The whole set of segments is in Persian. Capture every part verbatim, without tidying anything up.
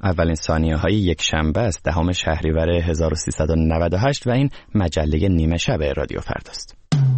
اولین ثانیه های یک شنبه است، دهم شهریور هزار و سیصد و نود و هشت و این مجله نیمه شب رادیو فرداست.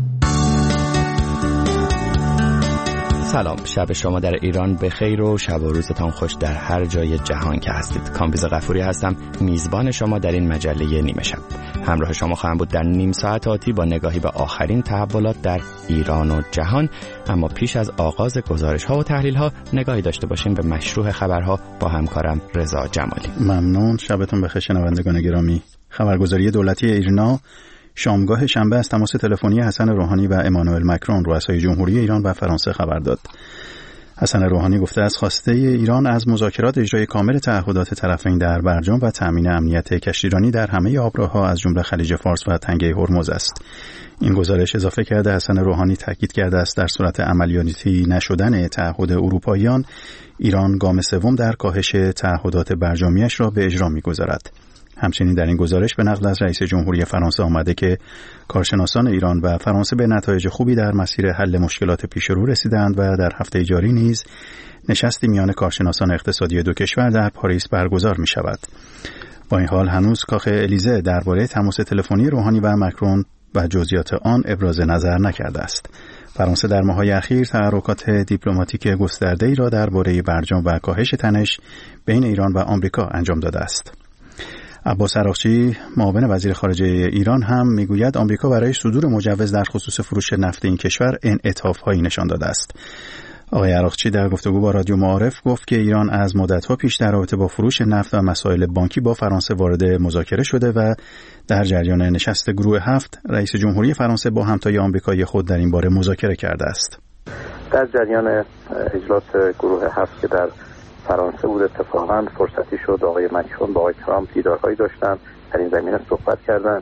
سلام، شب شما در ایران بخیر و شب و روزتان خوش در هر جای جهان که هستید. کامبیز غفوری هستم، میزبان شما در این مجله نیمه شب. همراه شما خواهم بود در نیم ساعت آتی با نگاهی به آخرین تحولات در ایران و جهان. اما پیش از آغاز گزارش ها و تحلیل ها نگاهی داشته باشیم به مشروع خبرها با همکارم رضا جمالی. ممنون، شبتون بخیر شنوندگان گرامی. خبرگزاری دولتی ایرنا شامگاه شنبه از تماس تلفنی حسن روحانی و امانوئل مکرون رؤسای جمهوری ایران و فرانسه خبر داد. حسن روحانی گفته از خواسته ایران از مذاکرات اجرای کامل تعهدات طرفین در برجام و تأمین امنیت کشتیرانی در همه آبراها از جمله خلیج فارس و تنگه هرمز است. این گزارش اضافه کرده حسن روحانی تاکید کرده است در صورت عملیاتی نشدن تعهد اروپاییان، ایران گام سوم در کاهش تعهدات برجامیش را به اجرا می‌گذارد. همچنین در این گزارش به نقل از رئیس جمهوری فرانسه آمده که کارشناسان ایران و فرانسه به نتایج خوبی در مسیر حل مشکلات پیش رو رسیدند و در هفته جاری نیز نشستی میان کارشناسان اقتصادی دو کشور در پاریس برگزار می شود. با این حال هنوز کاخ الیزه درباره تماس تلفنی روحانی و مکرون و جزئیات آن ابراز نظر نکرده است. فرانسه در ماه‌های اخیر تحرکات دیپلماتیک گسترده‌ای را درباره برجام و کاهش تنش بین ایران و آمریکا انجام داده است. عباس عراقچی معاون وزیر خارجه ایران هم میگوید آمریکا برای صدور مجوز در خصوص فروش نفت این کشور انعطاف‌هایی نشان داده است. آقای عراقچی در گفتگو با رادیو معارف گفت که ایران از مدت‌ها پیش در رابطه با فروش نفت و مسائل بانکی با فرانسه وارد مذاکره شده و در جریان نشست گروه هفت رئیس جمهوری فرانسه با همتای آمریکایی خود در این باره مذاکره کرده است. در جریان اجلاس گروه هفت که در فرانسه بود اتفاقا فرصتی شد آقای مکرون با آقای ترامپ دیدارهایی داشتن، در این زمینه صحبت کردند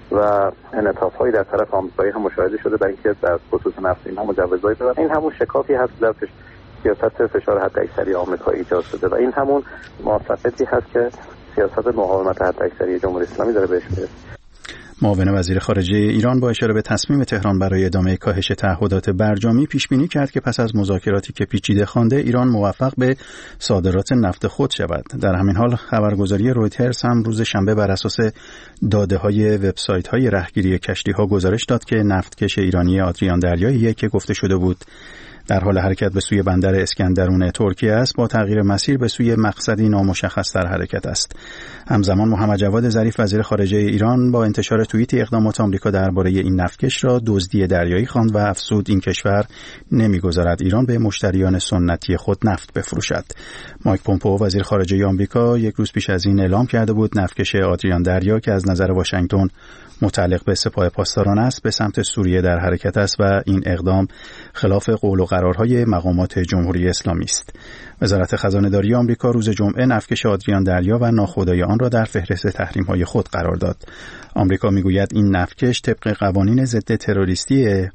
و انعطاف‌هایی در طرف آمریکایی هم مشاهده شده برای اینکه در خصوص نفت اینها مجوزهایی بدن. این همون شکافی هست در سیاست فشار حداکثری آمریکایی ایجاد شده و این همون موافقتی هست که سیاست مقاومت حداکثری جمهوری اسلامی داره بهش میرسه. معاون وزیر خارجه ایران با اشاره به تصمیم تهران برای ادامه کاهش تعهدات برجامی پیش بینی کرد که پس از مذاکراتی که پیچیده خوانده ایران موفق به صادرات نفت خود شود. در همین حال خبرگزاری رویترز هم روز شنبه بر اساس داده‌های وبسایت‌های رهگیری کشتی‌ها گزارش داد که نفتکش ایرانی آدریان دریایی که گفته شده بود در حال حرکت به سوی بندر اسکندرون ترکیه است، با تغییر مسیر به سوی مقصدی نامشخص در حرکت است. همزمان محمد جواد ظریف وزیر خارجه ایران با انتشار توییتی اقدامات آمریکا درباره این نفتکش را دزدی دریایی خواند و افزود این کشور نمیگذارد ایران به مشتریان سنتی خود نفت بفروشد. مایک پومپئو وزیر خارجه آمریکا یک روز پیش از این اعلام کرده بود نفتکش آدریان دریا که از نظر واشنگتن متعلق به سپاه پاسداران است به سمت سوریه در حرکت است و این اقدام خلاف قول و قرارهای مقامات جمهوری اسلامی است. وزارت خزانه‌داری آمریکا روز جمعه نفتکش آدریان دریا و ناخودآگاه آن را در فهرست تحریم‌های خود قرار داد. آمریکا میگوید این نفتکش طبق قوانین ضد تروریستی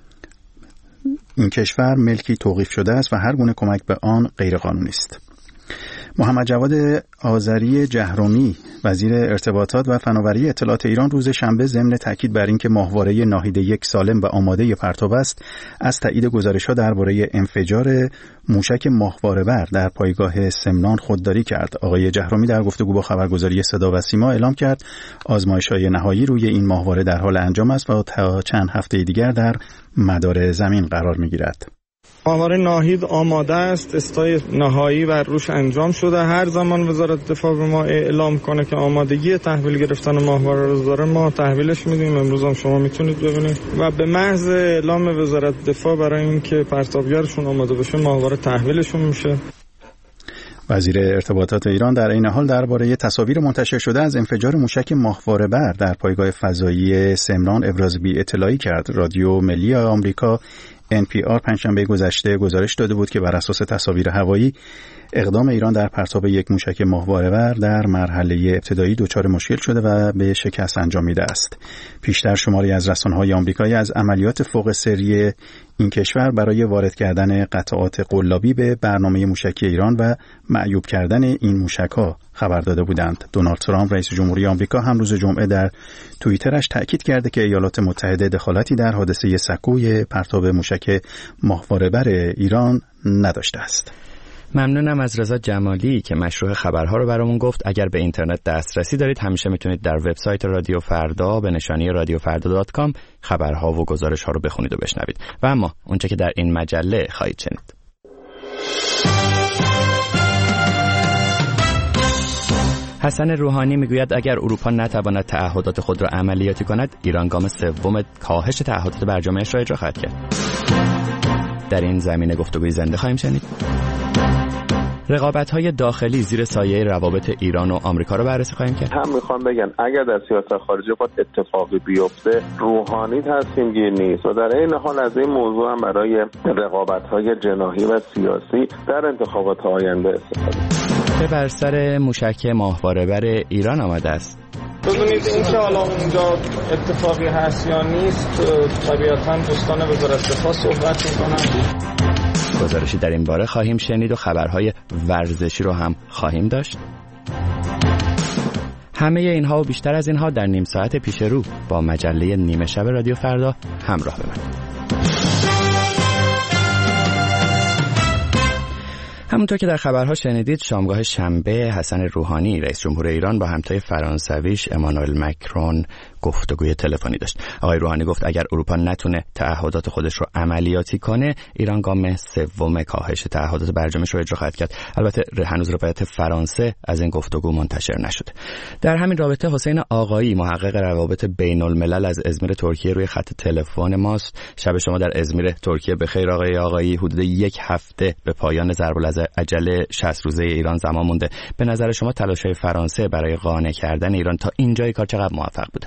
این کشور ملکی توقیف شده است و هر گونه کمک به آن غیرقانونی است. محمد جواد آذری جهرومی وزیر ارتباطات و فناوری اطلاعات ایران روز شنبه ضمن تاکید بر اینکه ماهواره ناهید یک سالم و آماده پرتاب است از تایید گزارش‌ها درباره انفجار موشک ماهواره‌بر در پایگاه سمنان خودداری کرد. آقای جهرومی در گفتگو با خبرگزاری صدا و سیما اعلام کرد آزمایش‌های نهایی روی این ماهواره در حال انجام است و تا چند هفته دیگر در مدار زمین قرار می‌گیرد. ماهواره ناهید آماده است، استای نهایی بر روش انجام شده. هر زمان وزارت دفاع به ما اعلام کنه که آمادگی تحویل گرفتن ماهواره رو داره ما تحویلش میدیم. امروز هم شما میتونید ببینید و به محض اعلام وزارت دفاع برای اینکه پرتابگرشون آماده بشه ماهواره تحویلشون میشه. وزیر ارتباطات ایران در این حال درباره تصاویر منتشر شده از انفجار موشک ماهواره‌بر در پایگاه فضایی سمنان ابراز بی اطلاعی کرد. رادیو ملی آمریکا ان پی آر پنجشنبه گذشته گزارش داده بود که بر اساس تصاویر هوایی اقدام ایران در پرتاب یک موشک ماهواره‌بر در مرحله ابتدایی دچار مشکل شده و به شکست انجامیده است. پیشتر شماری از رسانه‌های آمریکایی از عملیات فوق سری این کشور برای وارد کردن قطعات قلابی به برنامه موشکی ایران و معیوب کردن این موشک‌ها خبر داده بودند. دونالد ترامپ رئیس جمهوری آمریکا هم روز جمعه در توییترش تأکید کرده که ایالات متحده دخالتی در حادثه سکوی پرتاب موشک ماهواره‌بر ایران نداشته است. ممنونم از رضا جمالی که مشروع خبرها رو برامون گفت. اگر به اینترنت دسترسی دارید همیشه میتونید در وبسایت رادیو فردا به نشانی رادیو فردا دات کام خبرها و گزارش‌ها رو بخونید و بشنوید. و اما اونچه که در این مجله خواهید شنید. حسن روحانی میگوید اگر اروپا نتواند تعهدات خود را عملیاتی کند، ایران گام سوم کاهش تعهدات برجامه‌اش را اجرا خواهد کرد. در این زمینه گفتگوی زنده خواهیم شنید. رقابت‌های داخلی زیر سایه روابط ایران و آمریکا رو بررسی خواهیم کرد. هم میخوام بگن اگر در سیاست خارجی خود اتفاقی بیفته، روحانی تصمیم گیر نیست و در این حال از این موضوع هم برای رقابت‌های جناحی و سیاسی در انتخابات آینده استفاده. به بر سر موشک ماهواره بر ایران آمده است. ببینید این که حالا اونجا اتفاقی هست یا نیست، طبیعتاً دوستان وزارت دفاع صحبت می‌کنن. گزارشی در این باره خواهیم شنید و خبرهای ورزشی رو هم خواهیم داشت. همه اینها و بیشتر از اینها در نیم ساعت پیش رو با مجله نیمه شب رادیو فردا همراه بمانید. همونطور که در خبرها شنیدید، شامگاه شنبه حسن روحانی رئیس جمهور ایران با همتای فرانسویش امانوئل مکرون گفتگوی تلفنی داشت. آقای روحانی گفت اگر اروپا نتونه تعهدات خودش رو عملیاتی کنه، ایران گام سوم کاهش تعهدات برجامش رو اجرا خواهد کرد. البته هنوز روایت فرانسه از این گفتگو منتشر نشده. در همین رابطه حسین آقایی، محقق روابط بین الملل از ازمیر ترکیه روی خط تلفن ماست. شب شما در ازمیر ترکیه بخیر آقای آقایی. حدود یک هفته به پایان ضرب العجل شصت روزه ایران زمان مونده. به نظر شما تلاش‌های فرانسه برای قانع کردن ایران تا اینجای کار چقدر موفق بوده؟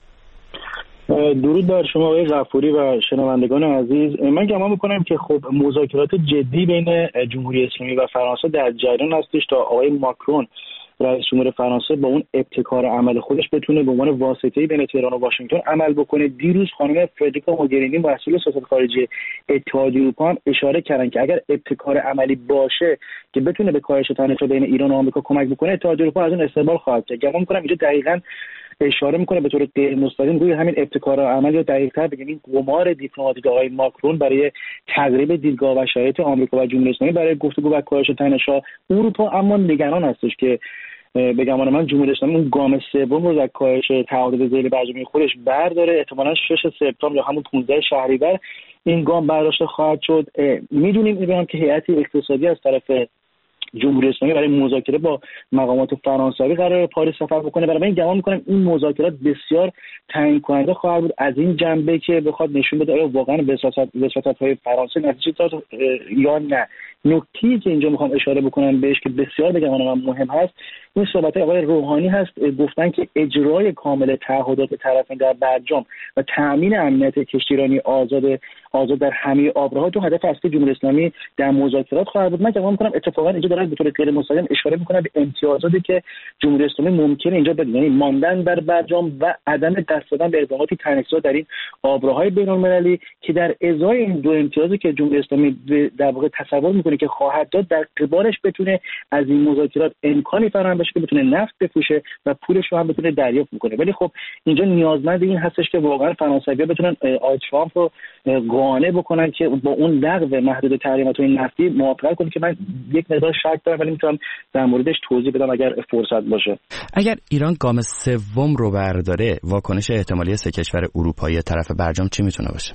درود بر شما آقای غفوری و شنوندگان عزیز. من گمان میکنم که خب مذاکرات جدی بین جمهوری اسلامی و فرانسه در جریان هستش تا آقای ماکرون رئیس جمهور فرانسه با اون ابتکار عمل خودش بتونه به عنوان واسطه‌ای بین تهران و واشنگتن عمل بکنه. دیروز خانم فدریکا موگرینی مسئول سیاست خارجی اتحادیه اروپا هم اشاره کردن که اگر ابتکار عملی باشه که بتونه به کاهش تنش بین ایران و آمریکا کمک بکنه، اتحادیه اروپا از اون استقبال خواهد کرد. گمان می‌کنم اینجا دقیقاً اشاره میکنه به طور غیر مستقیم روی همین ابتکار عمل، یا دقیق‌تر بگیم این قمار دیپلماتیک آقای ماکرون برای تقریب دیدگاه و شرایط آمریکا و جمهوری اسلامی برای گفتگو و کاهش تنش‌ها. اروپا اما نگران هستش که به گمان من جمهوری اسلامی اون گام سوم رو در کاهش تعهدات ذیل برجامه خودش برداره. احتمالاً شش سپتامبر یا همون پانزده شهریور این گام برداشته خواهد شد. میدونیم می‌بینم که هیئت اقتصادی از طرف جمهوری اسلامی برای مذاکره با مقامات فرانسوی قرار پاریس سفر بکنه. برای من گمان می‌کنم این مذاکرات بسیار تعیین کننده خواهد بود از این جنبه که بخواد نشون بده آیا واقعا وساطت وساطت‌های فرانسه نتیجه داد یا نه. نکته‌ای که اینجا میخوام اشاره بکنم بهش که بسیار به گمان من مهم هست، این صحبت آقای روحانی هست. گفتن که اجرای کامل تعهدات طرفین در برجام و تامین امنیت کشتیرانی آزاد آزاد در همه آبراها دو هدف اصلی جمهوری اسلامی در مذاکرات خواهد بود. من گمان می‌کنم اتفاقا اینجا دارن به طور غیر مستقیم اشاره می‌کنن به امتیازاتی که جمهوری اسلامی ممکنه اینجا بده، یعنی ماندن در برجام و عدم دست دادن به اقداماتی تنش‌زا در این آبراهای بین‌المللی که در ازای این دو امتیازی که جمهوری اسلامی در واقع تصور می‌کنه که خواهد داد، در قبالش بتونه از این مذاکرات امکانی فراهم بشه که بتونه نفت بفروشه و پولش رو هم بتونه دریافت کنه. ولی خب اینجا نیازمند این هستش که واقعا فرانسوی‌ها بتونن آقای ترامپ رو قانع بکنن که با اون لغو محدود تحریمات نفتی موافقت کنه که من یک مقدار شک دارم، ولی میتونم در موردش توضیح بدم اگر فرصت باشه. اگر ایران گام سوم رو برداره، واکنش احتمالی سه کشور اروپایی طرف برجام چی میتونه باشه؟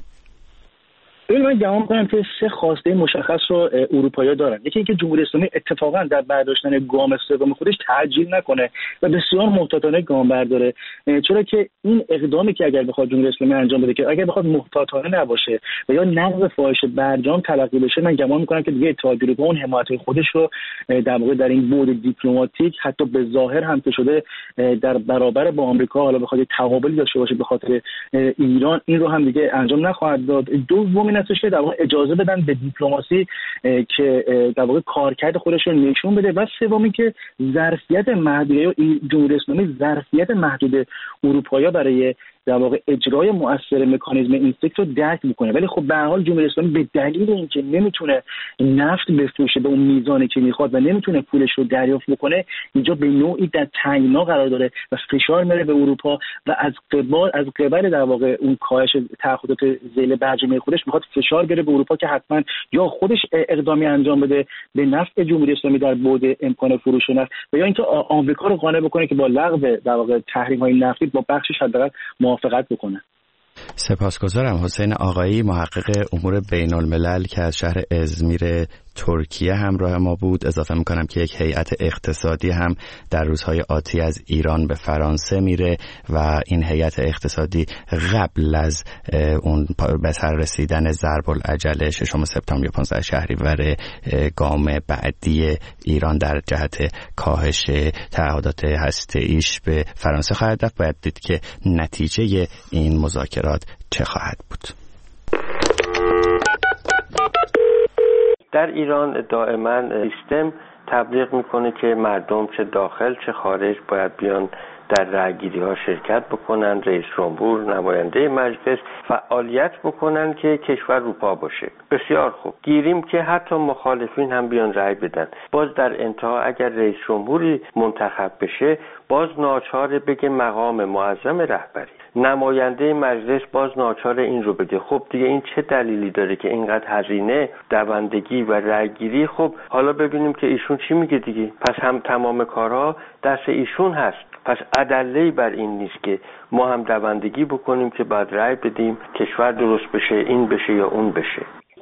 ببین من گمان می‌کنم که سه خواسته مشخص رو اروپایی‌ها دارن. یکی اینکه جمهوری اسلامی اتفاقا در برداشتن گام سوم خودش تعجیل نکنه و بسیار محتاطانه گام برداره، چرا که این اقدامی که اگر بخواد جمهوری اسلامی انجام بده که اگر بخواد محتاطانه نباشه و یا نقض فاحش برجام تلقی بشه، من گمان می‌کنم که دیگه اتحادیه اروپا اون حمایت خودش رو در واقع در این بعد دیپلماتیک حتی به ظاهر هم که شده در برابر با آمریکا حالا بخواد تقابلی داشته باشه به خاطر ایران، این رو هم دیگه انجام نخواهد داد. دوم هستش که در واقع اجازه بدن به دیپلماسی که در واقع کارکرد خودش رو نشون بده و سومی که ظرفیت محدوده یا جمهوری اسلامی ظرفیت محدود اروپایی برای در واقع اجرای مؤثر مکانیزم این سکت رو درک میکنه. ولی خب به هر حال جمهوری اسلامی به دلیل اینکه نمیتونه نفت بفروشه به اون میزانی که میخواد و نمیتونه پولش رو دریافت بکنه، اینجا به نوعی در تنگنا قرار داره و فشار میاره به اروپا و از قبال از قبل در واقع اون کاهش تعهدات ذیل برجامه خودش میخواد فشار بیاره به اروپا که حتما یا خودش اقدامی انجام بده به نفع جمهوری اسلامی در بعد امکان فروش نفت و یا اینکه آمریکا رو قانع بکنه که با لغو در واقع تحریم‌های نفتی با بخشش حداقل موافقت بکنه. سپاسگزارم. حسین آقایی، محقق امور بین الملل که از شهر ازمیر ترکیه همراه ما بود. اضافه میکنم که یک هیئت اقتصادی هم در روزهای آتی از ایران به فرانسه میره و این هیئت اقتصادی قبل از اون به سر رسیدن ضرب العجل ششم سپتامبر یا پانزده شهریور گام بعدی ایران در جهت کاهش تعهدات هسته‌ایش به فرانسه خواهد رفت. باید دید که نتیجه این مذاکرات چه خواهد بود. در ایران دائما سیستم تبلیغ میکنه که مردم چه داخل چه خارج باید بیان در رأیگیری ها شرکت بکنن، رئیس جمهور، نماینده مجلس فعالیت بکنن که کشور رو پا باشه. بسیار خوب، گیریم که حتی مخالفین هم بیان رأی بدن. باز در انتها اگر رئیس جمهوری منتخب بشه باز ناچار بگه مقام معظم رهبری، نماینده مجلس باز ناچار این رو بگه. خب دیگه این چه دلیلی داره که اینقدر هزینه دوندگی و رأیگیری؟ خب حالا ببینیم که ایشون چی میگه دیگه. پس هم تمام کارها دست ایشون هست. پس ادله‌ای بر این نیست که ما هم دوندگی بکنیم که بعد رأی بدیم کشور درست بشه، این بشه یا اون بشه.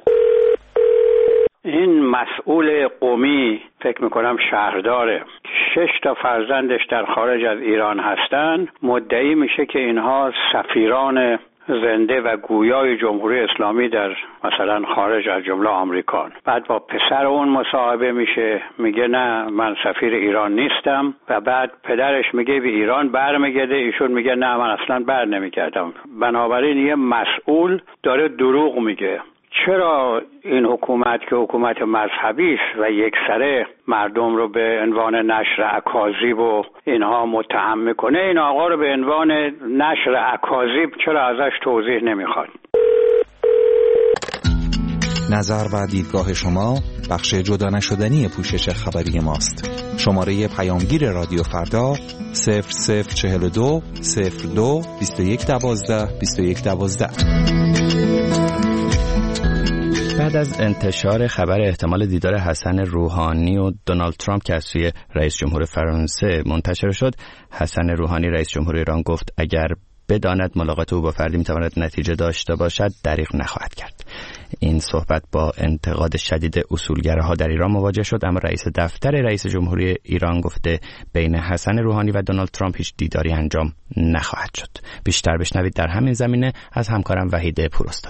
این مسئول قومی فکر میکنم شهرداره، شش تا فرزندش در خارج از ایران هستن، مدعی میشه که اینها سفیران زنده و گویای جمهوری اسلامی در مثلا خارج از جمله آمریکان. بعد با پسر اون مصاحبه میشه، میگه نه من سفیر ایران نیستم و بعد پدرش میگه به ایران برمیگرده، ایشون میگه نه من اصلا بر نمیگردم. بنابراین یه مسئول داره دروغ میگه. چرا این حکومت که حکومت مذهبی است و یکسره مردم رو به عنوان نشر اکاذیب و اینها متهم میکنه، این آقا رو به عنوان نشر اکاذیب چرا ازش توضیح نمیخواد؟ نظر و دیدگاه شما بخش جدا نشدنی پوشش خبری ماست. شماره پیامگیر رادیو فردا صفر صفر چهل و دو صفر دو بیست و یک دوازده بیست و یک دوازده. بعد از انتشار خبر احتمال دیدار حسن روحانی و دونالد ترامپ که از سوی رئیس جمهور فرانسه منتشر شد، حسن روحانی رئیس جمهور ایران گفت اگر بداند ملاقات او با فردی میتواند نتیجه داشته باشد دریغ نخواهد کرد. این صحبت با انتقاد شدید اصولگراها در ایران مواجه شد، اما رئیس دفتر رئیس جمهوری ایران گفته بین حسن روحانی و دونالد ترامپ هیچ دیداری انجام نخواهد شد. بیشتر بشنوید در همین زمینه از همکارم وحید پوراستاد.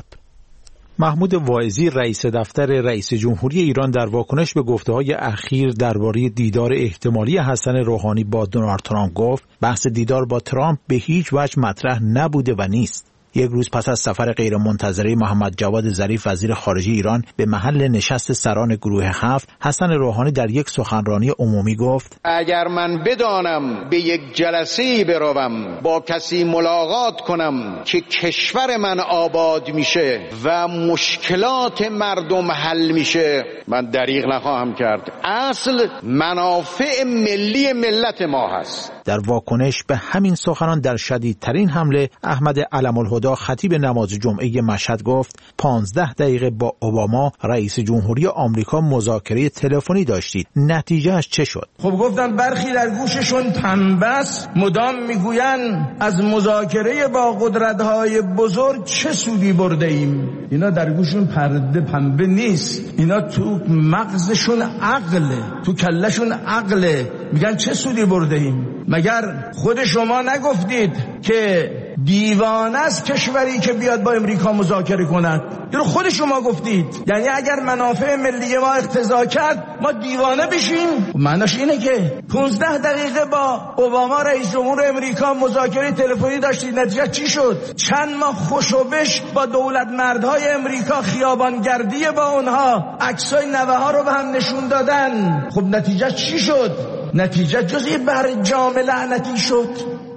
محمود واعظی رئیس دفتر رئیس جمهوری ایران در واکنش به گفته‌های اخیر درباره دیدار احتمالی حسن روحانی با دونالد ترامپ گفت بحث دیدار با ترامپ به هیچ وجه مطرح نبوده و نیست. یک روز پس از سفر غیرمنتظره محمد جواد ظریف وزیر خارجه ایران به محل نشست سران گروه هفت، حسن روحانی در یک سخنرانی عمومی گفت اگر من بدانم به یک جلسه‌ای بروم با کسی ملاقات کنم که کشور من آباد میشه و مشکلات مردم حل میشه، من دریغ نخواهم کرد. اصل منافع ملی ملت ما هست. در واکنش به همین سخنان در شدیدترین حمله، احمد علم الهدی خطیب نماز جمعه مشهد گفت پانزده دقیقه با اوباما رئیس جمهوری آمریکا مذاکره تلفنی داشتید، نتیجهش چه شد؟ خب گفتن برخی در گوششون پنبه است، مدام میگوین از مذاکره با قدرت‌های بزرگ چه سودی برده ایم. اینا در گوششون پرده پنبه نیست، اینا تو مغزشون عقله، تو کلشون عقله. میگن چه سودی برده ایم؟ مگر خود شما نگفتید که دیوانه است کشوری که بیاد با امریکا مذاکره کند؟ اینو خود شما گفتید. یعنی اگر منافع ملی ما اقتضا کرد ما دیوانه بشیم؟ معناش اینه که پانزده دقیقه با اوباما رئیس جمهور امریکا مذاکره تلفنی داشتید، نتیجه چی شد؟ چند ماه خوشوبش با دولت مردهای امریکا، خیابانگردی با اونها، عکسای نوه ها رو به هم نشون دادن. خب نتیجه چی شد؟ نتیجه جز یه برجام لعنتی شد.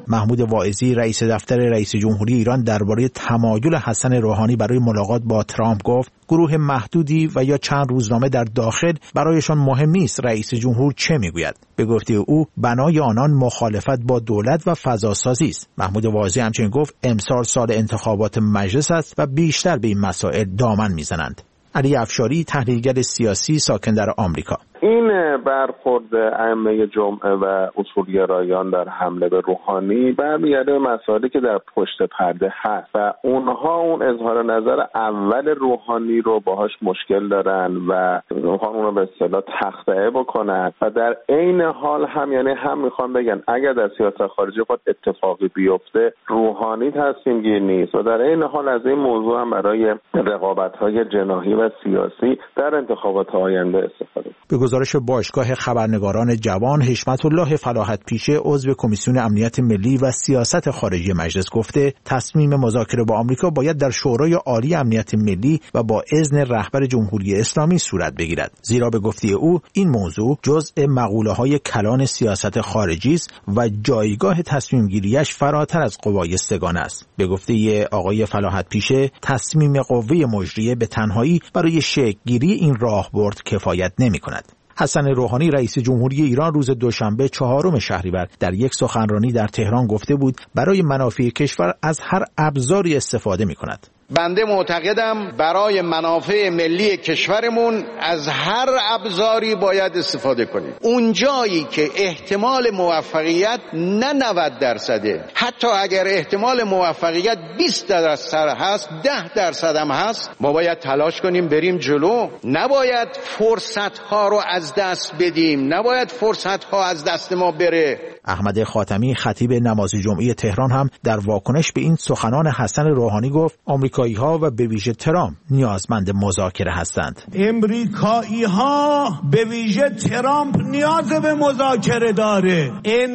محمود واعظی رئیس دفتر رئیس جمهوری ایران درباره تمایل حسن روحانی برای ملاقات با ترامپ گفت گروه محدودی و یا چند روزنامه در داخل برایشان مهم نیست رئیس جمهور چه میگوید. به گفته او بنای آنان مخالفت با دولت و فضاسازی است. محمود واعظی همچنین گفت امسال سال انتخابات مجلس است و بیشتر به این مسائل دامن میزنند. علی افشاری تحلیلگر سیاسی ساکن در آمریکا: این برخورد ائمه جمعه و اصولگرایان در حمله به روحانی برمیگرده به مسائلی که در پشت پرده هست و اونها اون اظهار نظر اول روحانی رو باهاش مشکل دارن و میخوان اون رو به اصطلاح تخطئه بکنن و در عین حال هم یعنی هم میخوان بگن اگر در سیاست خارجی خود اتفاقی بیفته روحانی تصمیم گیر نیست و در عین حال از این موضوع هم برای رقابت‌های جناحی و سیاسی در انتخابات آینده استفاده. به گزارش باشگاه خبرنگاران جوان، حشمت الله فلاحت پیشه عضو کمیسیون امنیت ملی و سیاست خارجی مجلس گفته تصمیم مذاکره با آمریکا باید در شورای عالی امنیت ملی و با اذن رهبر جمهوری اسلامی صورت بگیرد، زیرا به گفته او این موضوع جزء مقوله‌های کلان سیاست خارجی است و جایگاه تصمیم گیریش فراتر از قوای سگانه است. به گفته آقای فلاحت پیشه تصمیم قوه مجریه به تنهایی برای شکل گیری این راهبرد کفایت نمی‌کند. حسن روحانی رئیس جمهوری ایران روز دوشنبه چهارم شهریور در یک سخنرانی در تهران گفته بود برای منافع کشور از هر ابزاری استفاده می‌کند. بنده معتقدم برای منافع ملی کشورمون از هر ابزاری باید استفاده کنیم. اون جایی که احتمال موفقیت نه نود درصده، حتی اگر احتمال موفقیت بیست درصد هست، ده درصد هم هست، ما باید تلاش کنیم بریم جلو. نباید فرصت ها رو از دست بدیم، نباید فرصت ها از دست ما بره. احمد خاتمی خطیب نماز جمعه تهران هم در واکنش به این سخنان حسن روحانی گفت آمریکایی ها و به ویژه ترامپ نیازمند مذاکره هستند. امریکایی ها به ویژه ترامپ نیاز به مذاکره داره.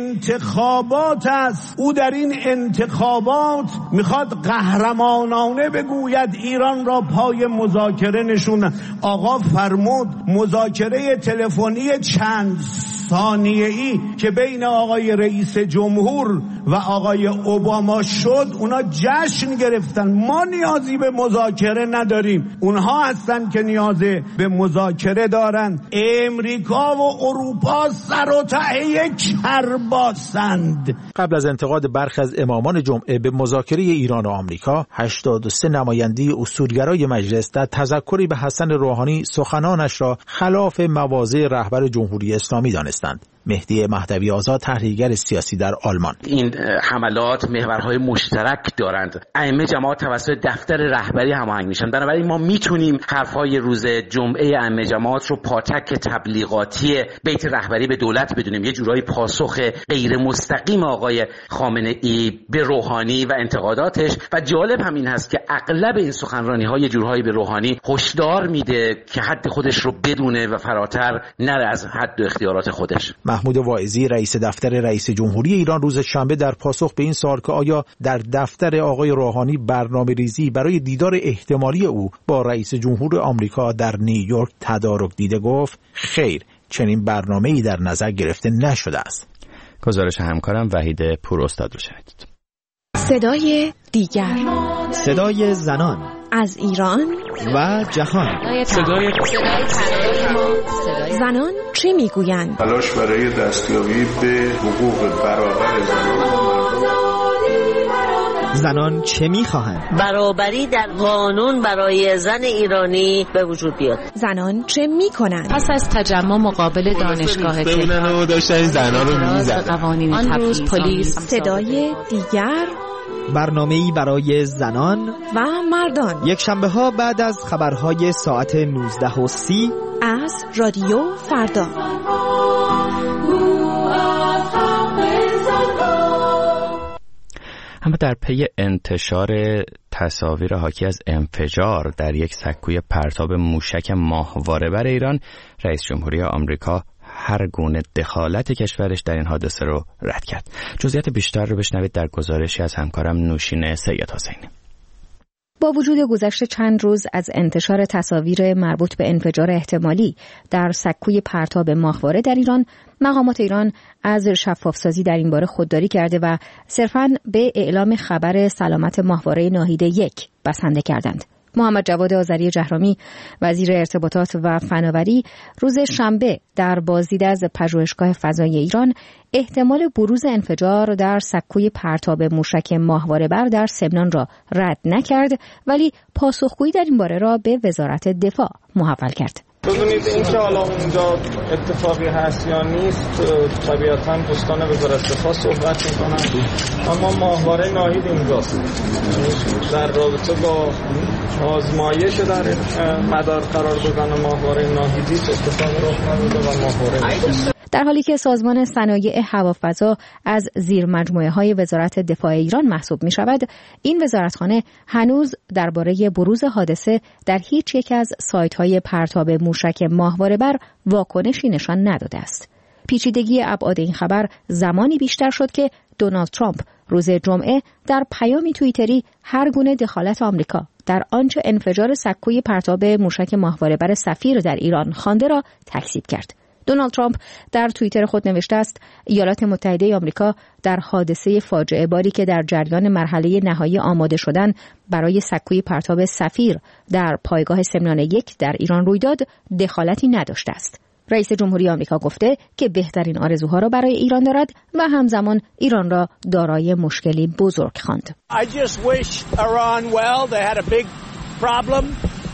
انتخابات است، او در این انتخابات میخواد قهرمانانه بگوید ایران را پای مذاکره نشوندن. آقا فرمود مذاکره تلفنی چند ثانیه‌ای که بین آقای رئیس جمهور و آقای اوباما شد اونا جشن گرفتن. ما نیازی به مذاکره نداریم، اونها هستن که نیاز به مذاکره دارن. امریکا و اروپا سر و ته کرباسند. قبل از انتقاد برخی از امامان جمعه به مذاکره ایران و آمریکا، هشتاد و سه نماینده اصولگرای مجلس در تذکری به حسن روحانی سخنانش را خلاف مواضع رهبر جمهوری اسلامی دانستند. مهدی مهدوی آزاد تحلیلگر سیاسی در آلمان: این حملات محورهای مشترک دارند. ائمه جماعت توسط دفتر رهبری هماهنگ میشن، بنابراین ما میتونیم حرفهای روز جمعه ائمه جماعت رو پاتک تبلیغاتی بیت رهبری به دولت بدونیم، یه جورایی پاسخ غیر مستقیم آقای خامنه ای به روحانی و انتقاداتش. و جالب همین هست که اغلب این سخنرانی ها یه جورایی به روحانی هشدار میده که حد خودش رو بدونه و فراتر نره از حد و اختیارات خودش. محمود واعظی رئیس دفتر رئیس جمهوری ایران روز شنبه در پاسخ به این سوال که آیا در دفتر آقای روحانی برنامه‌ریزی برای دیدار احتمالی او با رئیس جمهور آمریکا در نیویورک تدارک دیده گفت خیر، چنین برنامه‌ای در نظر گرفته نشده است. گزارش همکارم وحید پوراستاد رو شنیدید. صدای دیگر، صدای زنان از ایران و جهان. صدای زنان چه میگویند؟ تلاش برای دستیابی به حقوق برابر زنان. زنان چه میخواهند؟ برابری در قانون برای زن ایرانی به وجود بیاد. زنان چه میکنند؟ پس از تجمع مقابل دانشگاه تهران داشتن زنان رو میزدن. آن روز پلیس. صدای دیگر، برنامه‌ای برای زنان و مردان، یک شنبه ها بعد از خبرهای ساعت نوزده و سی از رادیو فردا. اما در پی انتشار تصاویر حاکی از انفجار در یک سکوی پرتاب موشک ماهواره بر ایران، رئیس جمهوری آمریکا هر گونه دخالت کشورش در این حادثه رو رد کرد. جزئیات بیشتر رو بشنوید در گزارشی از همکارم نوشین سید حسینی. با وجود گذشت چند روز از انتشار تصاویر مربوط به انفجار احتمالی در سکوی پرتاب ماهواره در ایران، مقامات ایران از شفافسازی در این باره خودداری کرده و صرفاً به اعلام خبر سلامت ماهواره ناهیده یک بسنده کردند. محمد جواد آذری جهرامی، وزیر ارتباطات و فناوری، روز شنبه در بازدید از پژوهشگاه فضایی ایران احتمال بروز انفجار در سکوی پرتاب موشک ماهواره بر در سمنان را رد نکرد، ولی پاسخگویی در این باره را به وزارت دفاع محول کرد. بدونید این که حالا اونجا اتفاقی هست یا نیست طبیعتاً دوستان وزارت دفاع صحبت میکنن، اما ماهواره ناهید اینجاست. در رابطه با آزمایش در مدار قرار دادن ماهواره ناهیدی اتفاقی رخ نداده و ماهواره در حالی که سازمان صنایع هوافضا از زیر مجموعه های وزارت دفاع ایران محسوب می شود، این وزارتخانه هنوز درباره بروز حادثه در هیچ یک از سایت های پرتاب موشک ماهواره بر واکنشی نشان نداده است. پیچیدگی ابعاد این خبر زمانی بیشتر شد که دونالد ترامپ روز جمعه در پیامی توییتری هر گونه دخالت آمریکا در آنچه انفجار سکوی پرتاب موشک ماهواره بر سفیر در ایران خوانده را تکذیب کرد. دونالد ترامپ در توییتر خود نوشته است ایالات متحده آمریکا در حادثه فاجعه باری که در جریان مرحله نهایی آماده شدن برای سکوی پرتاب سفیر در پایگاه سمنان یک در ایران روی داد دخالتی نداشته است. رئیس جمهوری آمریکا گفته که بهترین آرزوها را برای ایران دارد و همزمان ایران را دارای مشکلی بزرگ خواند. I just wish Iran well. They had a big problem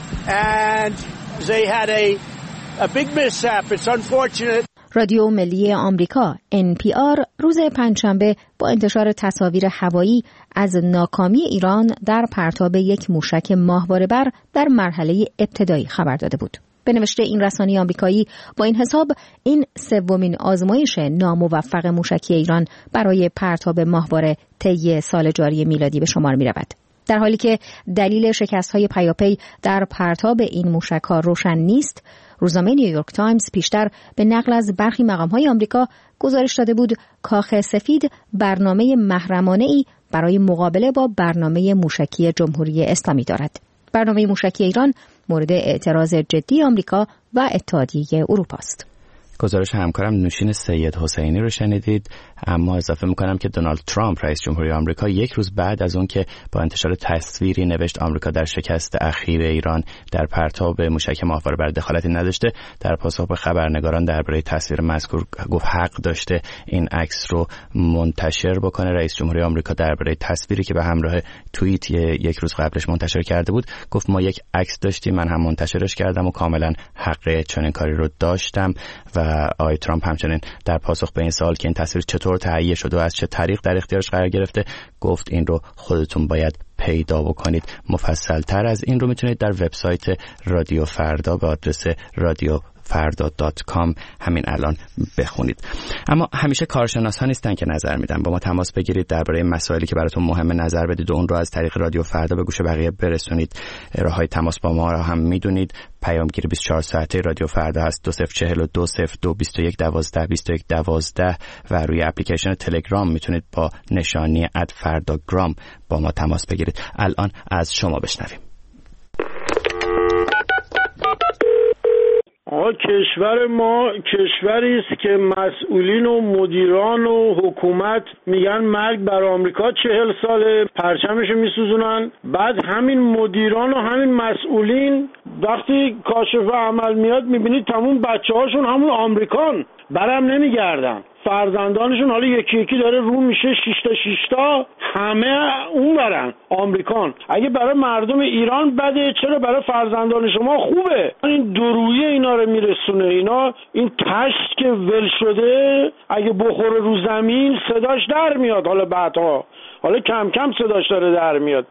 and they had a a big mishap. It's unfortunate. رادیو ملی آمریکا ان پی آر روز پنجشنبه با انتشار تصاویر هوایی از ناکامی ایران در پرتاب یک موشک ماهواره بر در مرحله ابتدایی خبر داده بود. به نوشته این رسانه آمریکایی با این حساب این سومین آزمایش ناموفق موشکی ایران برای پرتاب ماهواره طی سال جاری میلادی به شمار می رود. در حالی که دلیل شکست‌های پیاپی در پرتاب این موشک‌ها روشن نیست، روزنامه نیویورک تایمز پیشتر به نقل از برخی مقام‌های آمریکا گزارش داده بود کاخ سفید برنامه محرمانه‌ای برای مقابله با برنامه موشکی جمهوری اسلامی دارد. برنامه موشکی ایران مورد اعتراض جدی آمریکا و اتحادیه اروپا است. گزارش همکارم نوشین سید حسینی رو شنیدید. اما اضافه میکنم که دونالد ترامپ رئیس جمهوری آمریکا یک روز بعد از اون که با انتشار تصویری نوشت آمریکا در شکست اخیر ایران در پرتاب موشک ماهواره بر دخالتی نداشته، در پاسخ به خبرنگاران درباره تصویر مذکور گفت حق داشته این عکس رو منتشر بکنه. رئیس جمهوری آمریکا درباره تصویری که به همراه توییت یک روز قبلش منتشر کرده بود گفت ما یک عکس داشتیم، من هم منتشرش کردم و کاملا حق چنین کاری رو داشتم. و آقای ترامپ همچنین در پاسخ به این سوال که این تصویر چطور تهیه شده و از چه طریق در اختیارش قرار گرفته گفت این رو خودتون باید پیدا بکنید. مفصل تر از این رو میتونید در وبسایت رادیو فردا به آدرس رادیو فردا دات کام همین الان بخونید. اما همیشه کارشناس ها نیستن که نظر میدن. با ما تماس بگیرید، درباره مسائلی که براتون مهمه نظر بدید و اون رو از طریق رادیو فردا به گوش بقیه برسونید. راههای تماس با ما را هم میدونید. پیامگیر بیست و چهار ساعته رادیو فردا هست دو صفر چهل و دو صفر دو بیست و یک دوازده بیست و یک دوازده و روی اپلیکیشن تلگرام میتونید با نشانی ات فرداگرام با ما تماس بگیرید. الان از شما بشنویم. آقا کشور ما کشوری است که مسئولین و مدیران و حکومت میگن مرگ بر آمریکا چهل ساله پرچمشو میسوزونن، بعد همین مدیران و همین مسئولین وقتی کاشف عمل میاد میبینید تمام بچه هاشون همون آمریکان برم نمیگردن، فرزندانشون حالا یکی یکی داره رو میشه شیشتا شیشتا همه اون برن آمریکان. اگه برای مردم ایران بده چرا برای فرزندان شما خوبه؟ این درویی اینا رو میرسونه. اینا این تشت که ول شده اگه بخوره رو زمین صداش در میاد، حالا بعدها حالا کم کم صداش داره در میاد.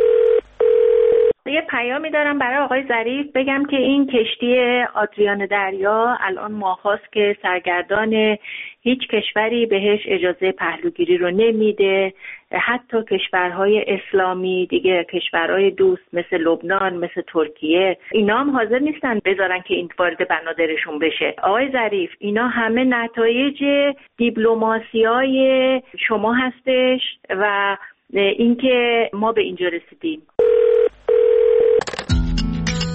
یه پیامی دارم برای آقای ظریف بگم که این کشتی آدریان دریا الان ماهاست که سرگردان هیچ کشوری بهش اجازه پهلوگیری رو نمیده، حتی کشورهای اسلامی دیگه، کشورهای دوست مثل لبنان، مثل ترکیه، اینا هم حاضر نیستن بذارن که این وارد بنادرشون بشه. آقای ظریف اینا همه نتایج دیپلماسیای شما هستش و اینکه ما به اینجا رسیدیم.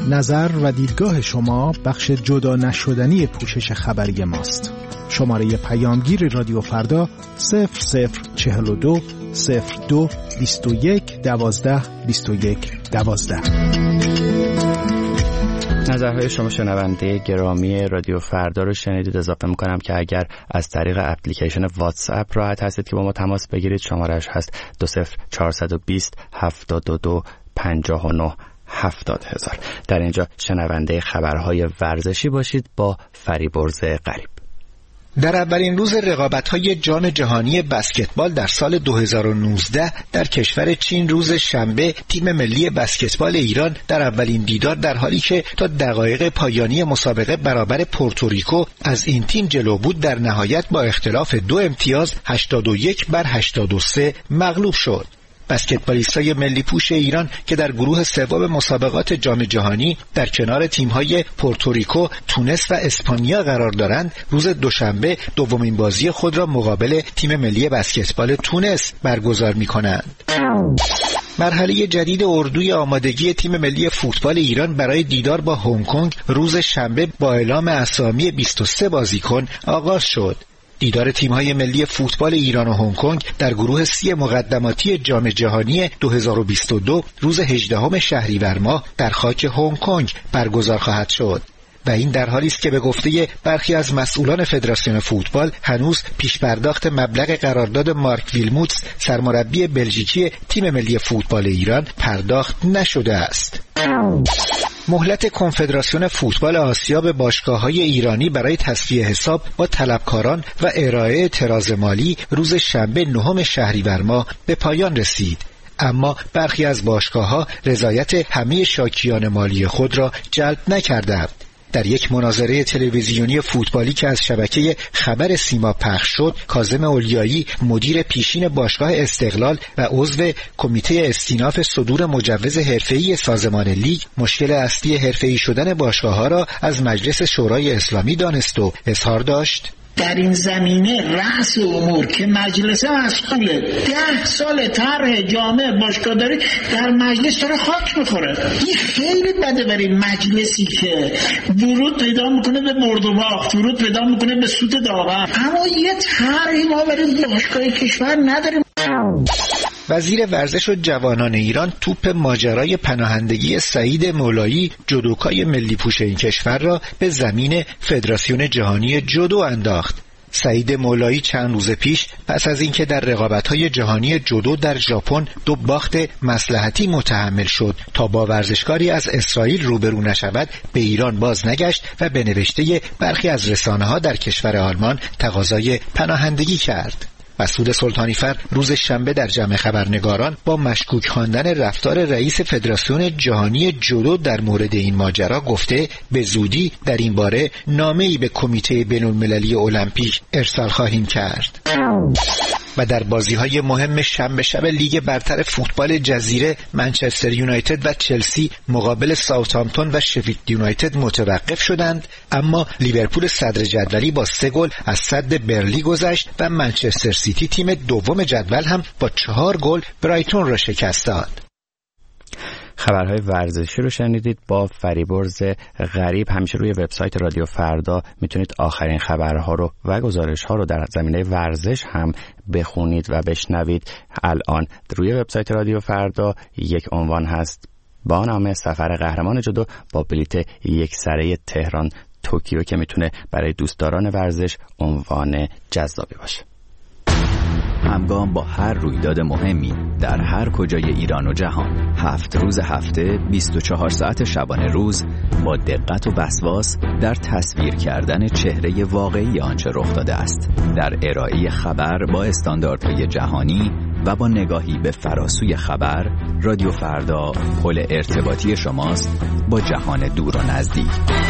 نظر و دیدگاه شما بخش جدا نشدنی پوشش خبری ماست. شماره پیامگیر رادیو فردا صفر صفر چهل و دو صفر دو بیست و یک دوازده بیست و یک دوازده. نظرهای شما شنونده گرامی رادیو فردا رو شنیدید. اضافه میکنم که اگر از طریق اپلیکیشن واتس اپ راحت هستید که با ما تماس بگیرید، شمارهش هست دو صفر چهارصد و بیست هفتاد و دو پنجاه و نه هفتاد هزار. در اینجا شنونده خبرهای ورزشی باشید با فریبرز غریب. در اولین روز رقابت‌های جام جهانی بسکتبال در سال دو هزار و نوزده در کشور چین روز شنبه تیم ملی بسکتبال ایران در اولین دیدار در حالی که تا دقایق پایانی مسابقه برابر پورتوریکو از این تیم جلو بود در نهایت با اختلاف دو امتیاز هشتاد و یک بر هشتاد و سه مغلوب شد. بسکتبالیستای ملی پوش ایران که در گروه سوم مسابقات جام جهانی در کنار تیم‌های پورتوریکو، تونس و اسپانیا قرار دارند، روز دوشنبه دومین بازی خود را مقابل تیم ملی بسکتبال تونس برگزار می‌کنند. مرحله جدید اردوی آمادگی تیم ملی فوتبال ایران برای دیدار با هنگ کنگ روز شنبه با اعلام اسامی بیست و سه بازیکن آغاز شد. دیدار تیم‌های ملی فوتبال ایران و هنگ کنگ در گروه سی مقدماتی جام جهانی دو هزار و بیست و دو روز هجدهم شهریور ماه در خاک هنگ کنگ برگزار خواهد شد. و این در حالی است که به گفته برخی از مسئولان فدراسیون فوتبال هنوز پیش پرداخت مبلغ قرارداد مارک ویلموتس سرمربی بلژیکی تیم ملی فوتبال ایران پرداخت نشده است. مهلت کنفدراسیون فوتبال آسیا به باشگاه‌های ایرانی برای تسویه حساب با طلبکاران و ارائه اعتراض مالی روز شنبه نهم شهریور ماه به پایان رسید. اما برخی از باشگاه‌ها رضایت همه شاکیان مالی خود را جلب نکردند. در یک مناظره تلویزیونی فوتبالی که از شبکه خبر سیما پخش شد، کاظم اولیایی مدیر پیشین باشگاه استقلال و عضو کمیته استیناف صدور مجوز حرفه‌ای سازمان لیگ مشکل اصلی حرفه‌ای شدن باشگاه‌ها را از مجلس شورای اسلامی دانست و اظهار داشت: در این زمینه رأس امور که مجلس مسئول ده سال طرح جامع باشگاهداری در مجلس داره خاک میخوره. این خیلی بده برای مجلسی که ورود پیدا میکنه به برد و باخت، ورود پیدا میکنه به سود داور، اما یه طرحی ما برای باشگاه کشور نداریم. وزیر ورزش و جوانان ایران توپ ماجرای پناهندگی سعید مولایی جودوکای ملی پوش این کشور را به زمین فدراسیون جهانی جودو انداخت. سعید مولایی چند روز پیش پس از اینکه در رقابت‌های جهانی جودو در ژاپن دو باخت مصلحتی متحمل شد تا با ورزشکاری از اسرائیل روبرو نشود، به ایران باز نگشت و به نوشته برخی از رسانه‌ها در کشور آلمان تقاضای پناهندگی کرد. مسعود سلطانیفر روز شنبه در جمع خبرنگاران با مشکوک خواندن رفتار رئیس فدراسیون جهانی جودو در مورد این ماجرا گفته به زودی در این باره نامه‌ای به کمیته بین‌المللی المپیک ارسال خواهیم کرد. و در بازی‌های مهم شنبه شب لیگ برتر فوتبال جزیره منچستر یونایتد و چلسی مقابل ساوثهامپتون و شفیلد یونایتد متوقف شدند، اما لیورپول صدر جدولی با سه گل از سد برنلی گذشت و منچستر سیتی تیم دوم جدول هم با چهار گل برایتون را شکست داد. خبرهای ورزشی رو شنیدید با فریبرز غریب. همیشه روی وبسایت رادیو فردا میتونید آخرین خبرها رو و گزارش‌ها رو در زمینه ورزش هم بخونید و بشنوید. الان روی وبسایت رادیو فردا یک عنوان هست با نام سفر قهرمان جودو با بلیت یک سره تهران توکیو که میتونه برای دوستداران ورزش عنوان جذابی باشه. همگام با هر رویداد مهمی در هر کجای ایران و جهان، هفت روز هفته، بیست و چهار ساعت شبانه روز، با دقت و وسواس در تصویر کردن چهره واقعی آنچه رخ داده است، در ارائه خبر با استانداردهای جهانی و با نگاهی به فراسوی خبر، رادیو فردا پل ارتباطی شماست با جهان دور و نزدیک.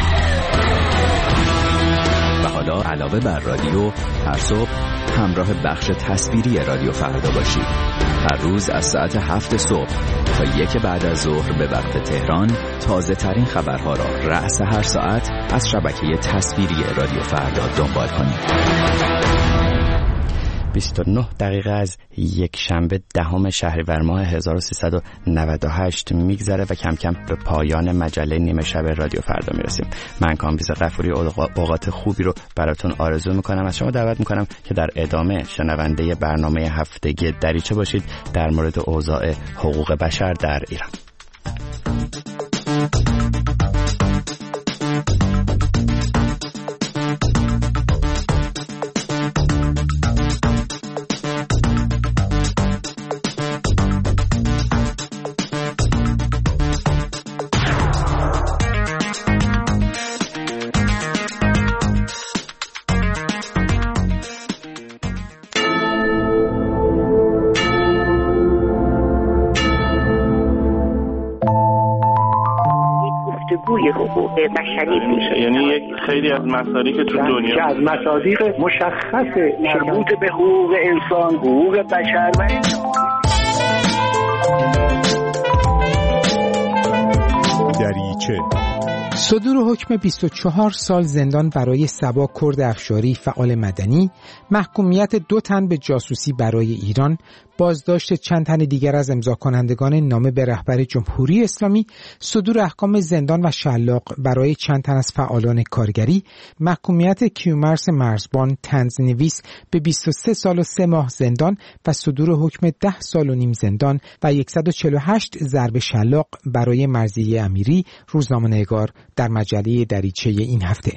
و حالا علاوه بر رادیو، هر صبح همراه بخش تصویری رادیو فردا باشید. هر روز از ساعت هفت صبح تا یک بعد از ظهر به وقت تهران تازه ترین خبرها را رأس هر ساعت از شبکه تصویری رادیو فردا دنبال کنید. بیست و نه دقیقه از یک شنبه دهم شهریور ماه هزار و سیصد و نود و هشت میگذره و کم کم به پایان مجله نیمه شب رادیو فردا میرسیم. من کامبیز غفوری اوقات خوبی رو براتون آرزو میکنم. از شما دعوت میکنم که در ادامه شنونده برنامه هفتگی دریچه باشید در مورد اوضاع حقوق بشر در ایران. حقوق بشری میشه، یعنی یک خیلی از مصادیق که تو دنیا از مصادیق مشخص مربوط به حقوق انسان، حقوق بشر و دریچه. صدور حکم بیست و چهار سال زندان برای صبا کرد افشاری فعال مدنی، محکومیت دو تن به جاسوسی برای ایران، بازداشت چند تن دیگر از امضا کنندگان نامه به رهبر جمهوری اسلامی، صدور احکام زندان و شلاق برای چند تن از فعالان کارگری، محکومیت کیومرث مرزبان طنزنویس به بیست و سه سال و سه ماه زندان و صدور حکم ده سال و نیم زندان و صد و چهل و هشت ضرب شلاق برای مرضیه امیری، روزنامه‌نگار، در مجله دریچه این هفته.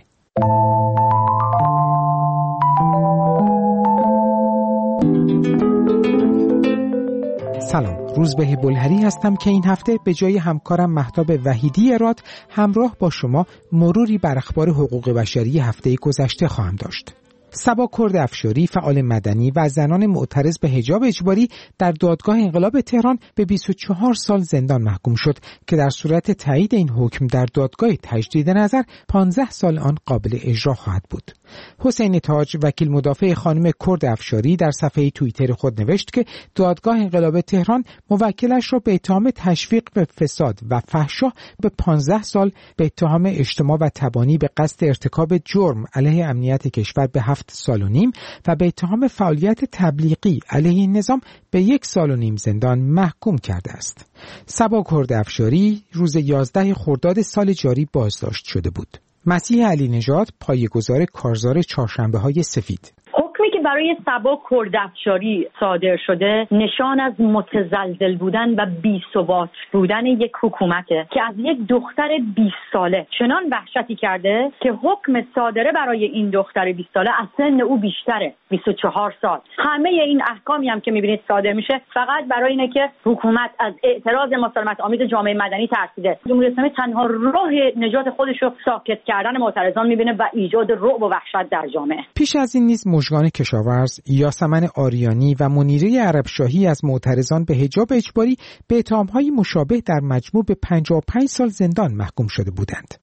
سلام، روزبه بلهری هستم که این هفته به جای همکارم مهتاب وحیدی اراد همراه با شما مروری بر اخبار حقوق بشری هفته گذشته خواهم داشت. صبا کرد افشاری فعال مدنی و زنان معترض به حجاب اجباری در دادگاه انقلاب تهران به بیست و چهار سال زندان محکوم شد که در صورت تایید این حکم در دادگاه تجدید نظر پانزده سال آن قابل اجرا خواهد بود. حسین تاج وکیل مدافع خانم کرد افشاری در صفحه توییتر خود نوشت که دادگاه انقلاب تهران موکلش را به اتهام تشویق به فساد و فحشا به پانزده سال، به اتهام اجتماع و تبانی به قصد ارتکاب جرم علیه امنیت کشور به هفت سال و نیم و به اتهام فعالیت تبلیغی علیه این نظام به یک سال و نیم زندان محکوم کرده است. صبا کرد افشاری روز یازده خرداد سال جاری بازداشت شده بود. مسیح علی نژاد پایه‌گذار کارزار چهارشنبه‌های سفید: حکمی که برای صبا کرد افشاری صادر شده نشان از متزلزل بودن و بی‌ثبات بودن یک حکومته که از یک دختر بیست ساله چنان وحشتی کرده که حکم صادره برای این دختر بیست ساله از سن او بیشتره، بیست و چهار سال. همه این احکامی هم که می‌بینید صادر میشه فقط برای اینه که حکومت از اعتراض مسالمت آمیز جامعه مدنی ترسیده. جمهوری اسلامی تنها راه نجات خودش رو ساکت کردن معترضان می‌بینه و ایجاد رعب و وحشت در جامعه. پیش از این نیز مژگان کشاورز یاسمن آریانی و منیره عربشاهی از معترضان به حجاب اجباری به اتهام‌های مشابه در مجموع به پنجاه و پنج سال زندان محکوم شده بودند.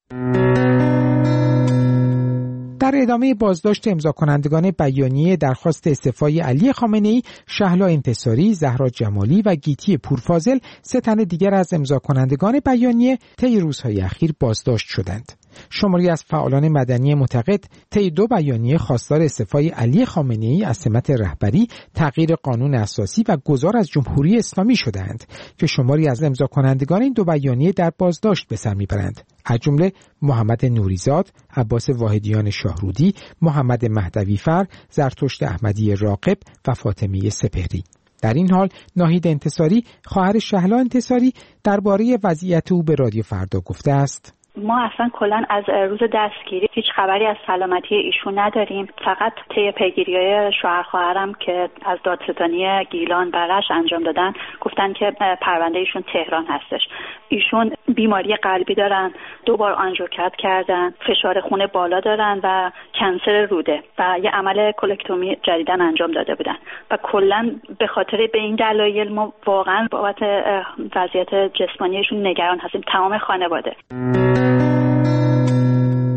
در ادامه بازداشت امضا کنندگان بیانیه درخواست استعفای علی خامنه‌ای، شهلا انتصاری، زهرا جمالی و گیتی پورفاضل، سه تن دیگر از امضا کنندگان بیانیه طی روزهای اخیر بازداشت شدند. شماری از فعالان مدنی معتقد طی دو بیانیه خواستار استعفای علی خامنه‌ای از سمت رهبری، تغییر قانون اساسی و گذار از جمهوری اسلامی شدند که شماری از امضا کنندگان این دو بیانیه در بازداشت به سر میبرند، از جمله محمد نوریزاد، عباس واحدیان شاهرودی، محمد مهدویفر، زرتشت احمدی راقب و فاطمه سپهری. در این حال ناهید انتصاری، خواهر شهلا انتصاری، درباره وضعیت او به رادیو فردا گفته است: ما اصلا کلا از روز دستگیری هیچ خبری از سلامتی ایشون نداریم. فقط طی پیگیری‌های شوهر خواهرم که از دادستانی گیلان و رشت انجام دادن گفتن که پرونده ایشون تهران هستش. ایشون بیماری قلبی دارن، دو بار آنژیوکرد کردن، فشار خون بالا دارن و کنسر روده و یه عمل کولکتومی جدیدن انجام داده بودن و کلا به خاطر به این دلایل ما واقعا بابت وضعیت جسمانیشون نگران هستیم، تمام خانواده.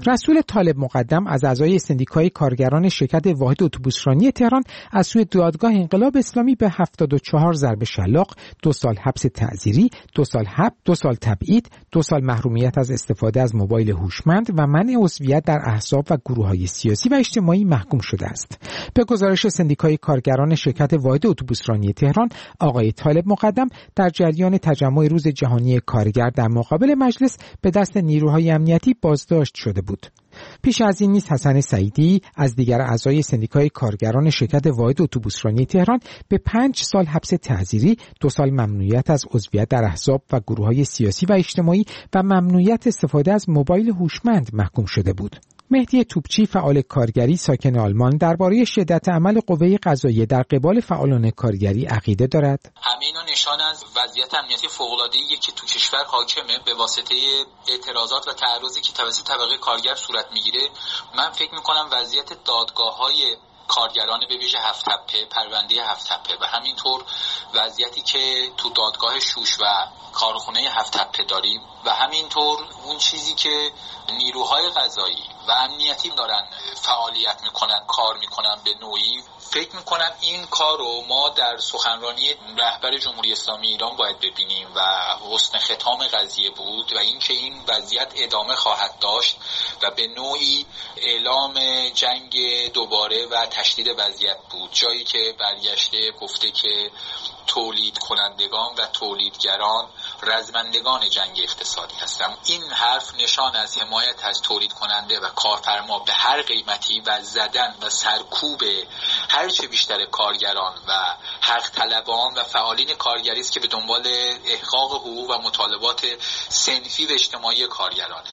رسول طالب مقدم از اعضای سندیکای کارگران شرکت واحد اتوبوسرانی تهران از سوی دادگاه انقلاب اسلامی به هفتاد و چهار ضرب شلاق، دو سال حبس تعزیری، دو سال حبس، دو سال تبعید، دو سال محرومیت از استفاده از موبایل هوشمند و منع عضویت در احزاب و گروه‌های سیاسی و اجتماعی محکوم شده است. به گزارش سندیکای کارگران شرکت واحد اتوبوسرانی تهران، آقای طالب مقدم در جریان تجمع روز جهانی کارگر در مقابل مجلس به دست نیروهای امنیتی بازداشت شده بود. پیش از این نیز حسن سعیدی از دیگر اعضای سندیکای کارگران شرکت واحد اتوبوسرانی تهران به پنج سال حبس تعزیری، دو سال ممنوعیت از عضویت در احزاب و گروه‌های سیاسی و اجتماعی و ممنوعیت استفاده از موبایل هوشمند محکوم شده بود. مهدی توپچی فعال کارگری ساکن آلمان درباره شدت عمل قوه قضاییه در قبال فعالان کارگری عقیده دارد. همه اینا نشان از وضعیت امنیتی فوق‌العاده‌ای که تو کشور حاکمه به واسطه اعتراضات و تعرضی که توسط طبقه کارگر صورت میگیره. من فکر می‌کنم وضعیت دادگاه‌های کارگران به ویژه هفت تپه، پرونده هفت تپه و همینطور وضعیتی که تو دادگاه شوش و کارخونه هفت تپه داریم و همینطور اون چیزی که نیروهای قضایی و امنیتی دارن فعالیت میکنن، کار میکنن به نوعی، فکر میکنم این کار رو ما در سخنرانی رهبر جمهوری اسلامی ایران باید ببینیم و حسن ختام قضیه بود و اینکه این وضعیت ادامه خواهد داشت و به نوعی اعلام جنگ دوباره و تشدید وضعیت بود، جایی که برگشته گفته که تولید کنندگان و تولیدگران رزمندگان جنگ اقتصادی هستند. این حرف نشان از حمایت از تولید کننده و کارفرما به هر قیمتی و زدن و سرکوب هرچه بیشتر کارگران و حق طلبان و فعالین کارگری است که به دنبال احقاق حقوق و مطالبات صنفی و اجتماعی کارگرانه.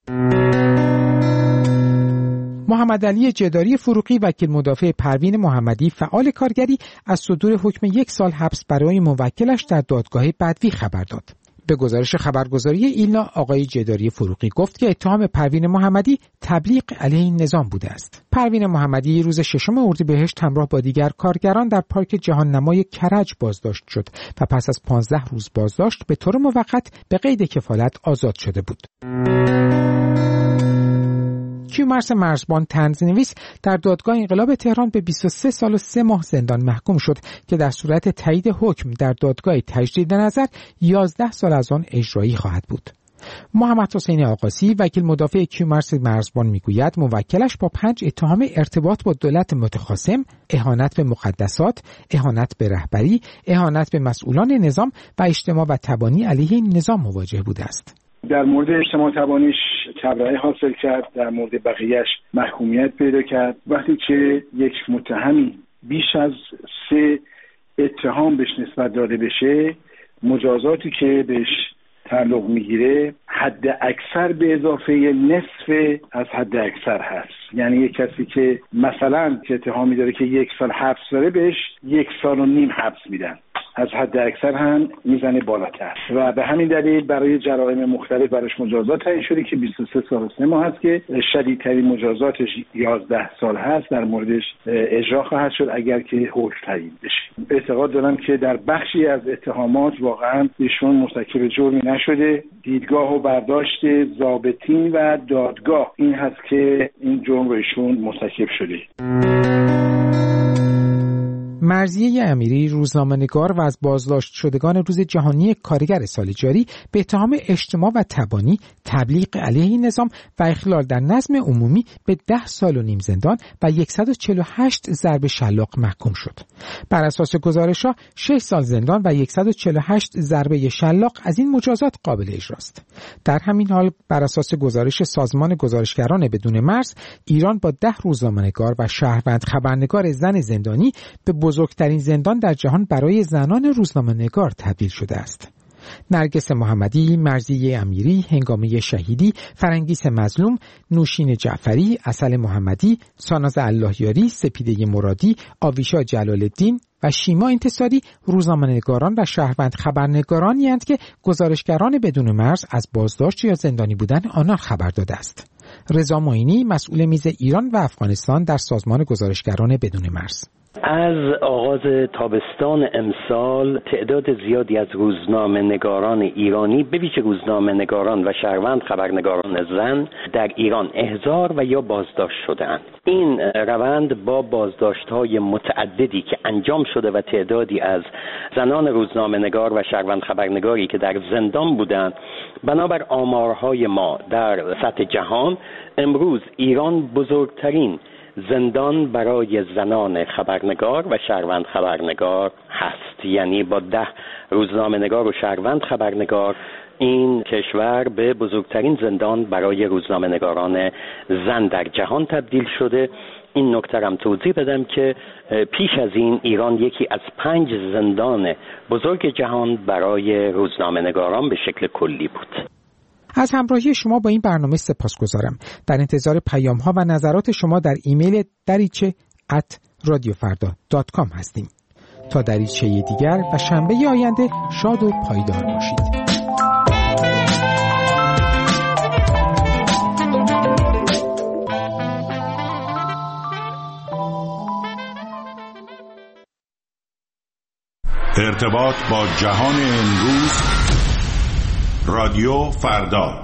محمد علی جداری فروغی وکیل مدافع پروین محمدی فعال کارگری از صدور حکم یک سال حبس برای موکلش در دادگاه بدوی خبر داد. به گزارش خبرگزاری ایلنا، آقای جداری فروغی گفت که اتهام پروین محمدی تبلیغ علیه این نظام بوده است. پروین محمدی روز ششم اردیبهشت همراه با دیگر کارگران در پارک جهان نمای کرج بازداشت شد و پس از پانزده روز بازداشت به طور موقت به قید کفالت آزاد شده بود. کیومرث مرزبان طنزنویس در دادگاه انقلاب تهران به بیست و سه سال و سه ماه زندان محکوم شد که در صورت تایید حکم در دادگاه تجدید نظر یازده سال از آن اجرایی خواهد بود. محمد حسین آقاسی وکیل مدافع کیومرث مرزبان میگوید موکلش با پنج اتهام ارتباط با دولت متخاصم، اهانت به مقدسات، اهانت به رهبری، اهانت به مسئولان نظام و اجتماع و تبانی علیه این نظام مواجه بوده است. در مورد اجتماع تبانیش تبرئه حاصل کرد، در مورد بقیهش محکومیت پیدا کرد. وقتی که یک متهمی بیش از سه اتهام بهش نسبت داده بشه، مجازاتی که بهش تعلق میگیره حد اکثر به اضافه نصف از حد اکثر هست. یعنی یک کسی که مثلا که اتهامی داره که یک سال حبس داره، بهش یک سال و نیم حبس میدن، از حد اکثر هم میزنه بالاتر و به همین دلیل برای جرائم مختلف براش مجازات تعیین شده که بیست و سه سال و سه ماه هست که شدیدترین مجازاتش یازده سال هست، در موردش اجرا خواهد شد اگر که حکم تعیین بشه. اعتقاد دارم که در بخشی از اتهامات واقعا ایشون مرتکب جرمی نشده. دیدگاه و برداشت ضابطین و دادگاه این هست که این جرم رو ایشون مرتکب شده. مرضیه امیری روزنامه‌نگار و از بازداشت شدگان روز جهانی کارگر سال جاری به اتهام اجتماع و تبانی، تبلیغ علیه این نظام و اخلال در نظم عمومی به ده سال و نیم زندان و صد و چهل و هشت ضرب شلاق محکوم شد. بر اساس گزارش‌ها شش سال زندان و صد و چهل و هشت ضربه شلاق از این مجازات قابل اجراست. در همین حال بر اساس گزارش سازمان گزارشگران بدون مرز، ایران با ده روزنامه‌نگار و شهروند خبرنگار زن زندانی به بزرگترین زندان در جهان برای زنان روزنامه‌نگار تبدیل شده است. نرگس محمدی، مرضیه امیری، هنگامه شهیدی، فرنگیس مظلوم، نوشین جعفری، عسل محمدی، ساناز اللهیاری، سپیده مرادی، آویشا جلال‌الدین و شیما انتصاری روزنامه‌نگاران و شهروند خبرنگارانی اند که گزارشگران بدون مرز از بازداشت یا زندانی بودن آنها خبر داده است. رضا معینی، مسئول میز ایران و افغانستان در سازمان گزارشگران بدون مرز: از آغاز تابستان امسال تعداد زیادی از روزنامه‌نگاران ایرانی به ویژه روزنامه‌نگاران و شهروند خبرنگاران زن در ایران احضار و یا بازداشت شده‌اند. این روند با بازداشت‌های متعددی که انجام شده و تعدادی از زنان روزنامه‌نگار و شهروند خبرنگاری که در زندان بودند، بنابر آمارهای ما در سطح جهان امروز ایران بزرگترین زندان برای زنان خبرنگار و شهروند خبرنگار هست. یعنی با ده روزنامه‌نگار و شهروند خبرنگار این کشور به بزرگترین زندان برای روزنامه‌نگاران زن در جهان تبدیل شده. این نکته هم توضیح بدم که پیش از این ایران یکی از پنج زندان بزرگ جهان برای روزنامه‌نگاران به شکل کلی بود. از همراهی شما با این برنامه سپاسگزارم. در انتظار پیام ها و نظرات شما در ایمیل دریچه ات رادیو فردا دات کام هستیم. تا دریچه دیگر و شنبه آینده شاد و پایدار باشید. ارتباط با جهان امروز، رادیو فردا.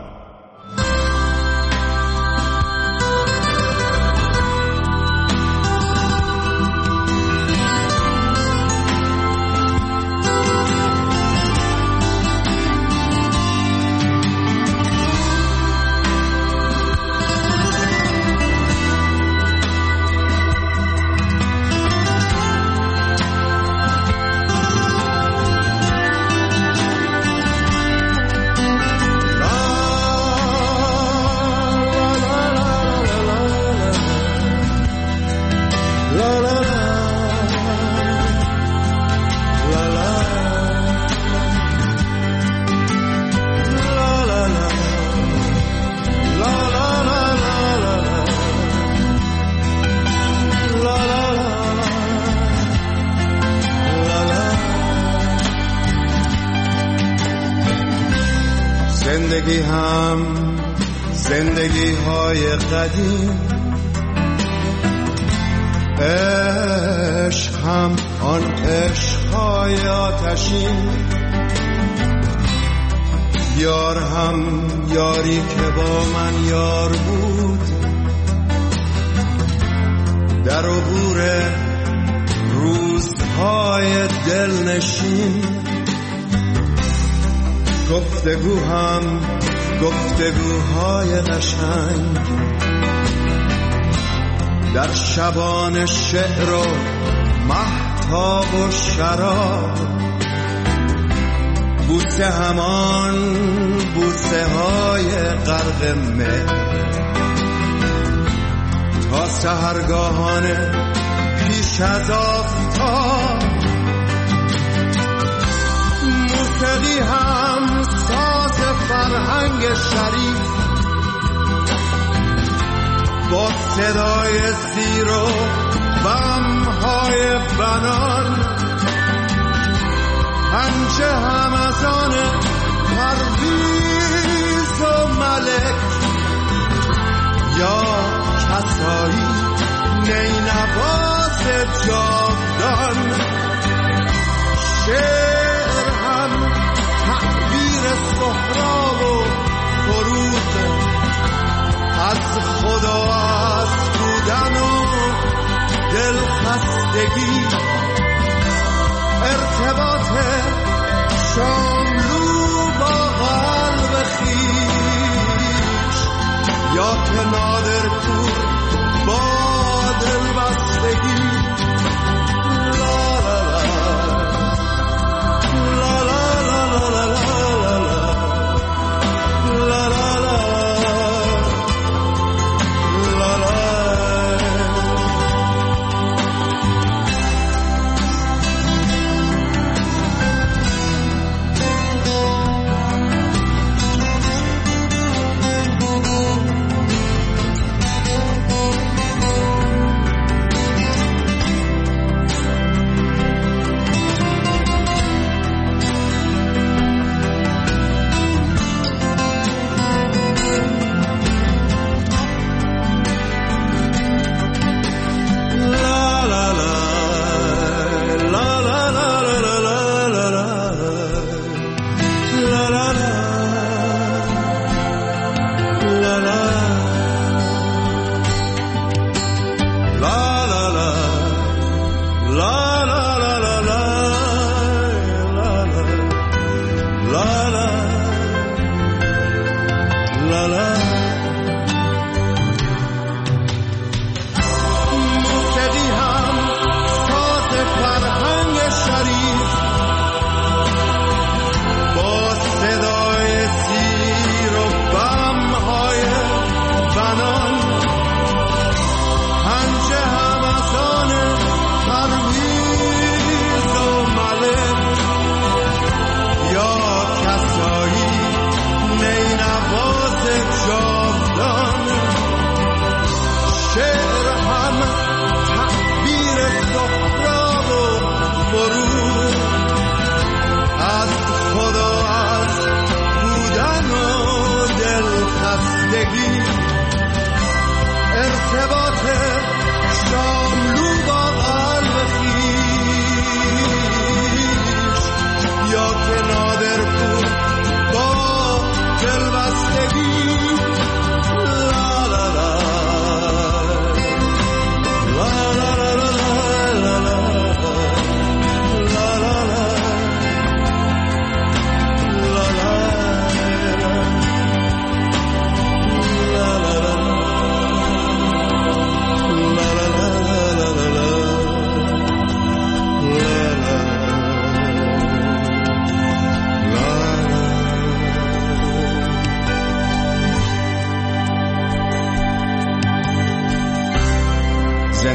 زندگی هم زندگی های قدیم، عشق هم آن عشق های آتشین، یار هم یاری که با من یار بود، در عبور روزهای دلنشین. گفتگو هم گفتگوهای قشنگ، در شبان شعر و مهتاب و شراب، بوسه همان بوسه های غرق مه، تا سحرگاهانه پیش از آفتاب. موسیقی هم ساز فرهنگ شریف، با صدای زیر و بمهای بنان، پنجه هم از آن پرویز و ملک، یا کسایی نینواز جاودان. شعر هم تعبیر سهراب و فروغ، از خدا از بودن و دلخستگی، ارتباط شاملو با قلب خویش، یا که نادر پور با دلبستگی.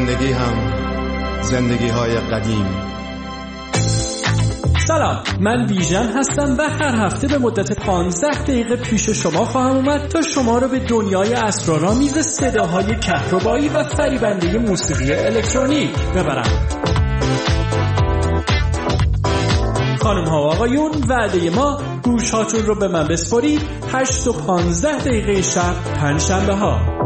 زندگی هم زندگی های قدیم. سلام، من ویژن هستم و هر هفته به مدت پانزده دقیقه پیش شما خواهم اومد تا شما رو به دنیای اسرارآمیز صداهای کهربایی و فریبنده موسیقی الکترونیک ببرم. خانم ها و آقایون، وعده ما گوش هاتون رو به من بسپارید. هشت و پانزده دقیقه شب پنج شنبه ها.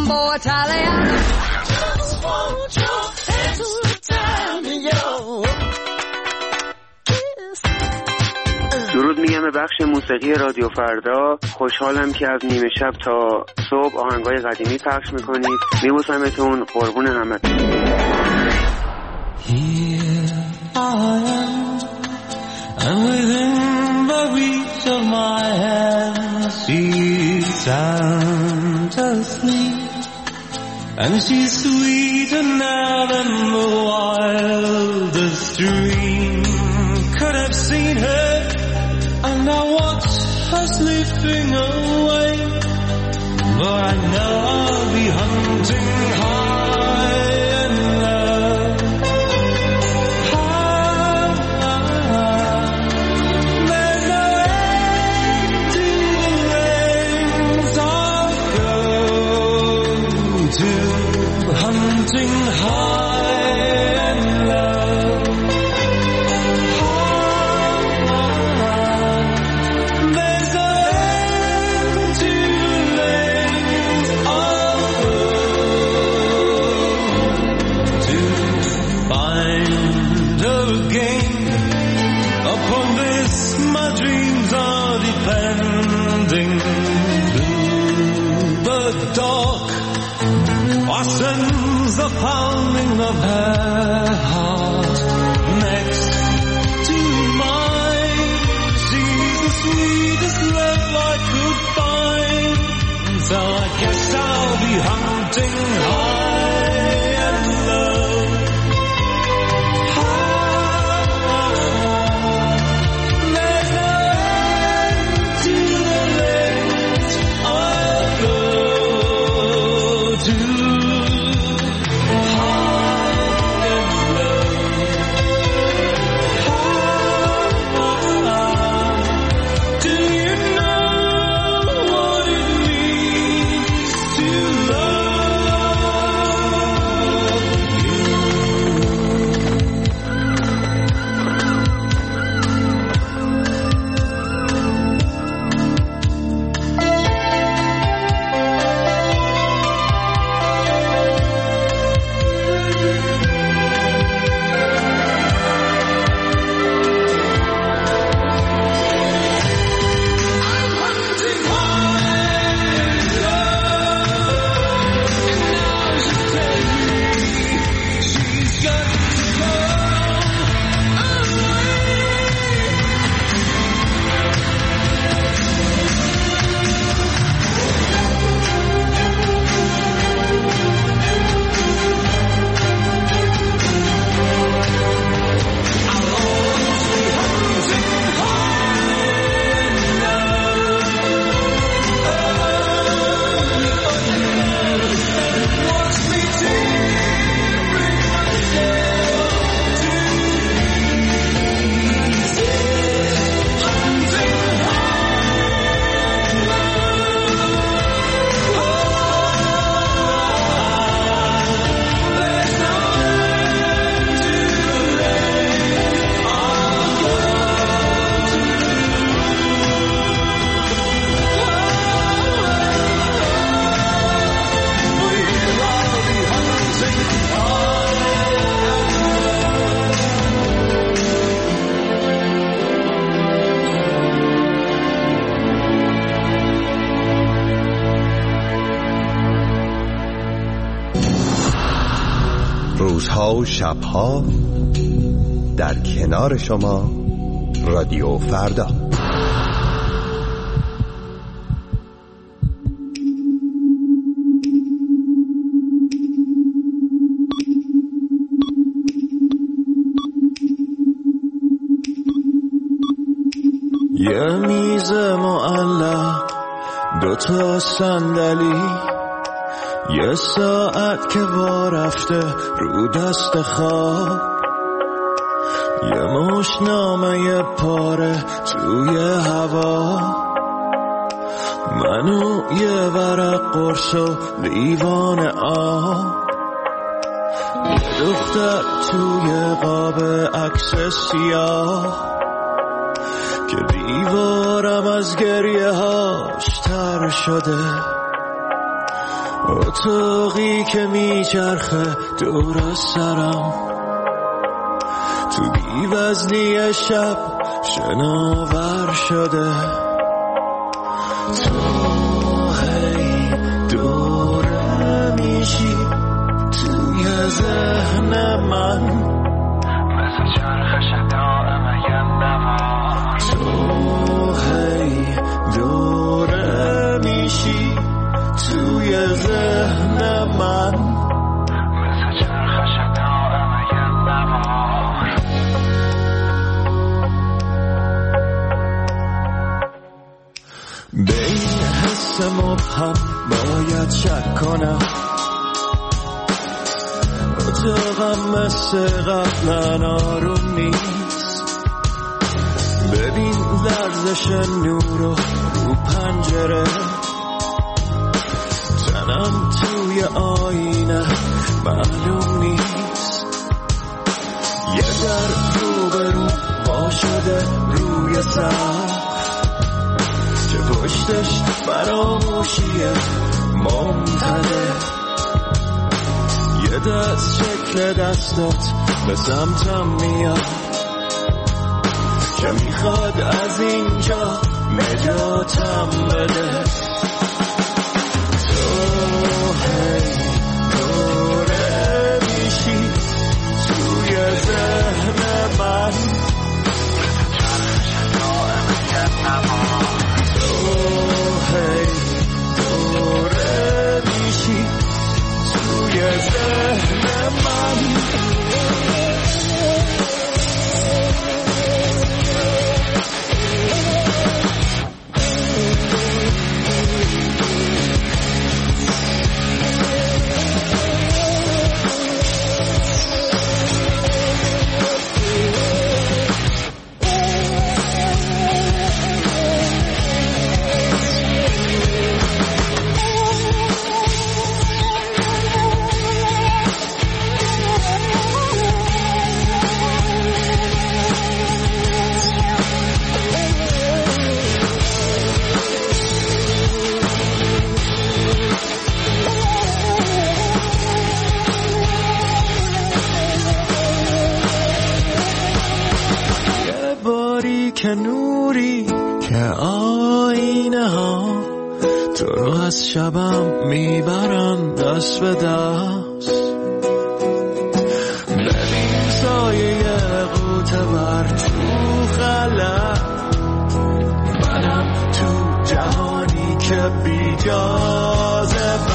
mambo Italiano. Just want your hands to tie me up. درود میگم به بخش موسیقی رادیو فردا. خوشحالم که از نیمه شب تا صبح آهنگای قدیمی پخش میکنید. میبوسمتون، قربون همتون. Here I am, and within the reach of my hand, she's sound asleep, and she's sweeter now than the wildest dream could have seen her. And I watch her slipping away, but I know I'll be hunting high and low. High, high. There's no end to the lengths I'll go to, hunting high and low. Sends the pounding of her heart next to mine. She's the sweetest love I could find, so I guess I'll be hunting high and low. There's no end to the lengths I'll go to. روزها و شبها در کنار شما رادیو فردا. یه میز معلق، دوتا صندلی، یه ساعت که وا رفته رو دست خواب، یه مشنامه یه پاره توی هوا، منو یه ورق قرص و لیوان آب، یه دختر توی قاب عکس سیاه که دیوارم از گریه هاش تر شده، اتاقی که میچرخه دور از سرم، تو بی‌وزنی شب شناور شده. تو هی دوره میشی توی ذهن من، مثل چرخش دائم یه نوا. تو هی دوره میشی توی ذهن من، مثل چرخش دائم یه نوا. به این حس مبهم باید شک کنم، اتاقم مثل قبلا آروم نیست. ببین لرزش نور رو پنجره، تنم توی آینه معلوم نیست. یه در رو به رو با شده روی سر که پشتش فراموشیه ممتده. یه دست شکل دستات به سمتم میاد که میخواد از اینجا نجاتم بده. تو هی دوره میشی توی ذهن من، تو هی دوره میشی توی ذهن من. که نوری که آینه ها تو رو از شبم میبرن دست به دست. ببین سایه قوطه بر تو خلا، منم تو جهانی که بی جاذبه.